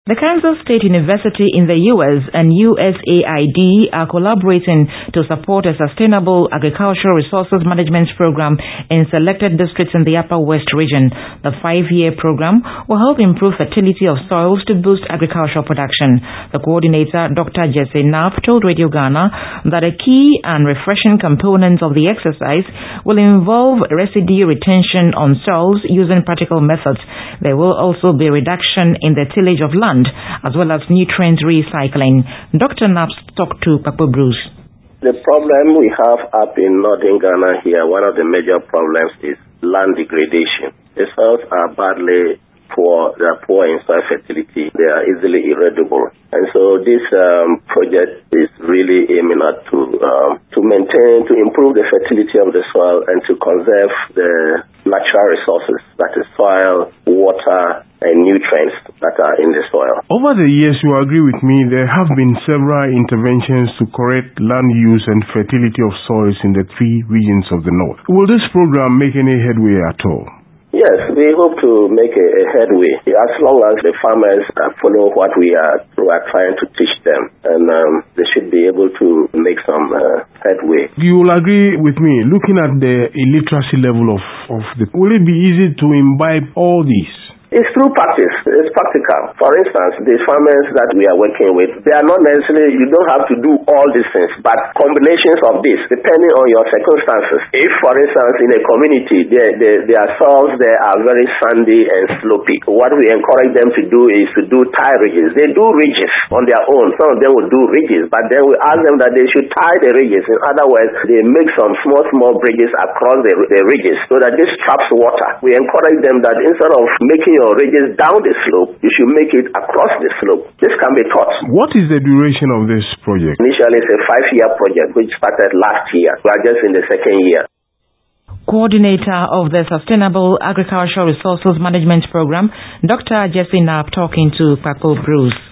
The Kansas State University in the U.S. and USAID are collaborating to support a sustainable agricultural resources management program in selected districts in the Upper West region. The 5-year program will help improve fertility of soils to boost agricultural production. The coordinator, Dr. Jesse Knapp, told Radio Ghana that a key and refreshing component of the exercise will involve residue retention on soils using practical methods. There will also be a reduction in the tillage of land as well as nutrient recycling. Dr. Knapp talked to Papo Bruce. The problem we have up in northern Ghana here, one of the major problems is land degradation. The soils are badly poor, they are poor in soil fertility, they are easily irritable. And so this project is really aiming at to maintain, to improve the fertility of the soil and to conserve the natural resources, that is soil, water, and nutrients that are in the soil. Over the years, you agree with me, there have been several interventions to correct land use and fertility of soils in the 3 regions of the north. Will this program make any headway at all? Yes, we hope to make a headway as long as the farmers follow what we are trying to teach them, and they should be able to make some headway. You will agree with me, looking at the illiteracy level will it be easy to imbibe all these? It's through practice. It's practical. For instance, the farmers that we are working with, they are not necessarily, you don't have to do all these things, but combinations of this, depending on your circumstances. If, for instance, in a community, their soils there are very sandy and slopey, what we encourage them to do is to do tie ridges. They do ridges on their own. Some of them will do ridges, but then we ask them that they should tie the ridges. In other words, they make some small bridges across the ridges so that this traps water. We encourage them that instead of making your ridges down the slope, you should make it across the slope. This can be taught. What is the duration of this project? Initially, it's a 5-year project which started last year. We are just in the 2nd year. Coordinator of the Sustainable Agricultural Resources Management Program, Dr. Jesse Knapp, talking to Papo Bruce.